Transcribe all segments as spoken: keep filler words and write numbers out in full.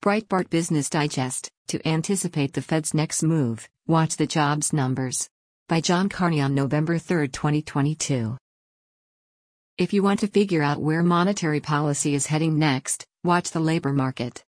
Breitbart Business Digest, to anticipate the Fed's next move, watch the jobs numbers. By John Carney on November third, twenty twenty-two. If you want to figure out where monetary policy is heading next, watch the labor market.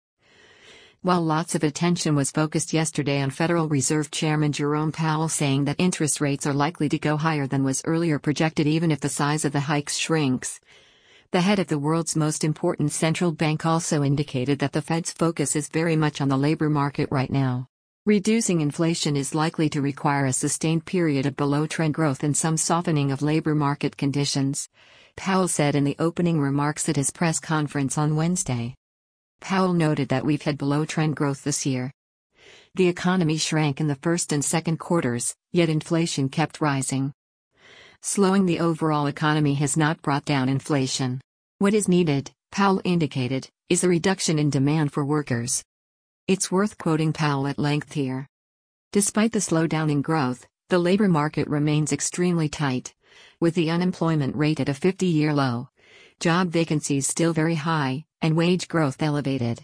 While lots of attention was focused yesterday on Federal Reserve Chairman Jerome Powell saying that interest rates are likely to go higher than was earlier projected even if the size of the hikes shrinks, the head of the world's most important central bank also indicated that the Fed's focus is very much on the labor market right now. Reducing inflation is likely to require a sustained period of below-trend growth and some softening of labor market conditions, Powell said in the opening remarks at his press conference on Wednesday. Powell noted that we've had below-trend growth this year. The economy shrank in the first and second quarters, yet inflation kept rising. Slowing the overall economy has not brought down inflation. What is needed, Powell indicated, is a reduction in demand for workers. It's worth quoting Powell at length here. Despite the slowdown in growth, the labor market remains extremely tight, with the unemployment rate at a fifty-year low, job vacancies still very high, and wage growth elevated.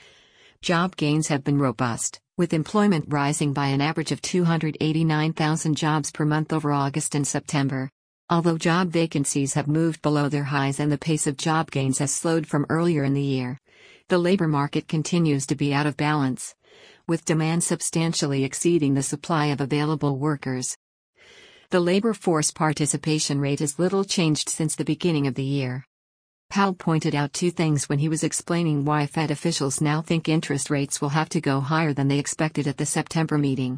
Job gains have been robust, with employment rising by an average of two hundred eighty-nine thousand jobs per month over August and September. Although job vacancies have moved below their highs and the pace of job gains has slowed from earlier in the year, the labor market continues to be out of balance, with demand substantially exceeding the supply of available workers. The labor force participation rate is little changed since the beginning of the year. Powell pointed out two things when he was explaining why Fed officials now think interest rates will have to go higher than they expected at the September meeting.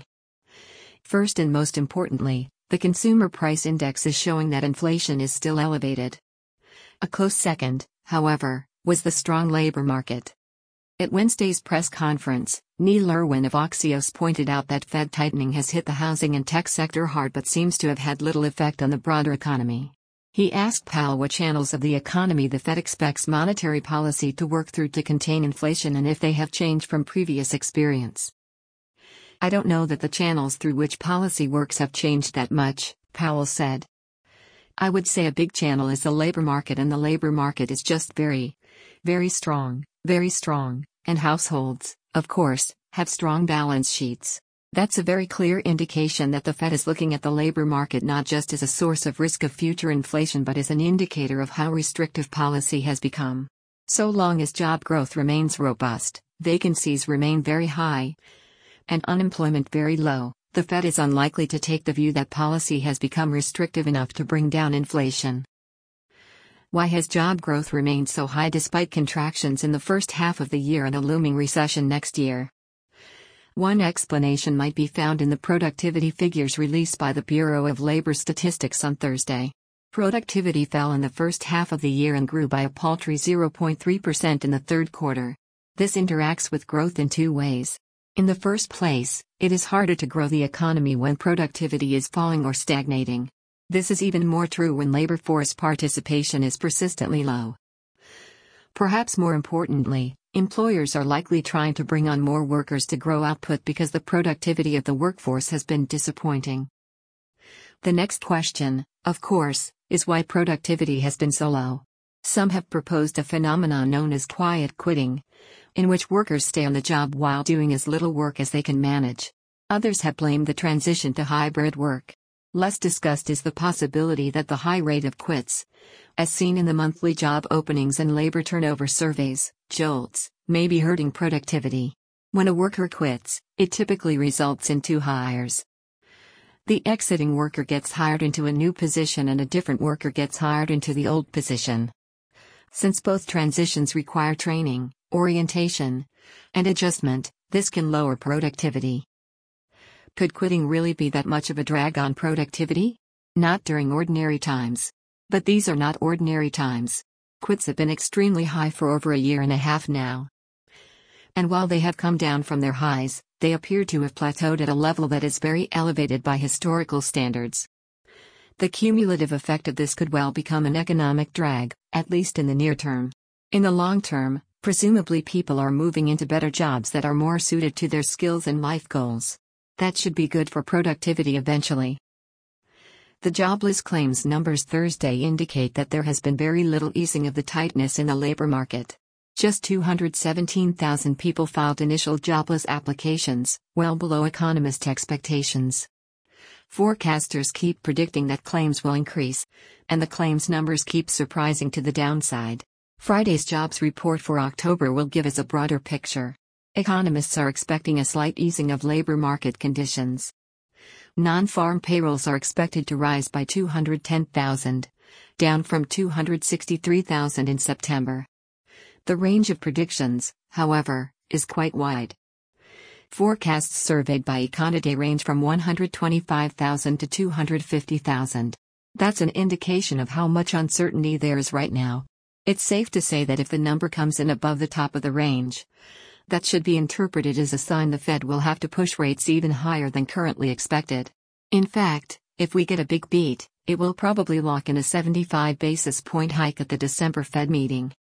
First and most importantly, the consumer price index is showing that inflation is still elevated. A close second, however, was the strong labor market. At Wednesday's press conference, Neil Irwin of Axios pointed out that Fed tightening has hit the housing and tech sector hard but seems to have had little effect on the broader economy. He asked Powell what channels of the economy the Fed expects monetary policy to work through to contain inflation and if they have changed from previous experience. I don't know that the channels through which policy works have changed that much, Powell said. I would say a big channel is the labor market, and the labor market is just very, very strong, very strong, and households, of course, have strong balance sheets. That's a very clear indication that the Fed is looking at the labor market not just as a source of risk of future inflation but as an indicator of how restrictive policy has become. So long as job growth remains robust, vacancies remain very high, and unemployment very low, the Fed is unlikely to take the view that policy has become restrictive enough to bring down inflation. Why has job growth remained so high despite contractions in the first half of the year and a looming recession next year? One explanation might be found in the productivity figures released by the Bureau of Labor Statistics on Thursday. Productivity fell in the first half of the year and grew by a paltry zero point three percent in the third quarter. This interacts with growth in two ways. In the first place, it is harder to grow the economy when productivity is falling or stagnating. This is even more true when labor force participation is persistently low. Perhaps more importantly, employers are likely trying to bring on more workers to grow output because the productivity of the workforce has been disappointing. The next question, of course, is why productivity has been so low. Some have proposed a phenomenon known as quiet quitting, in which workers stay on the job while doing as little work as they can manage. Others have blamed the transition to hybrid work. Less discussed is the possibility that the high rate of quits, as seen in the monthly job openings and labor turnover surveys, JOLTS, may be hurting productivity. When a worker quits, it typically results in two hires. The exiting worker gets hired into a new position and a different worker gets hired into the old position. Since both transitions require training, orientation, and adjustment, this can lower productivity. Could quitting really be that much of a drag on productivity? Not during ordinary times. But these are not ordinary times. Quits have been extremely high for over a year and a half now. And while they have come down from their highs, they appear to have plateaued at a level that is very elevated by historical standards. The cumulative effect of this could well become an economic drag, at least in the near term. In the long term, presumably people are moving into better jobs that are more suited to their skills and life goals. That should be good for productivity eventually. The jobless claims numbers Thursday indicate that there has been very little easing of the tightness in the labor market. Just two hundred seventeen thousand people filed initial jobless applications, well below economist expectations. Forecasters keep predicting that claims will increase, and the claims numbers keep surprising to the downside. Friday's jobs report for October will give us a broader picture. Economists are expecting a slight easing of labor market conditions. Non-farm payrolls are expected to rise by two hundred ten thousand, down from two hundred sixty-three thousand in September. The range of predictions, however, is quite wide. Forecasts surveyed by Econoday range from one hundred twenty-five thousand to two hundred fifty thousand. That's an indication of how much uncertainty there is right now. It's safe to say that if the number comes in above the top of the range, that should be interpreted as a sign the Fed will have to push rates even higher than currently expected. In fact, if we get a big beat, it will probably lock in a seventy-five basis point hike at the December Fed meeting.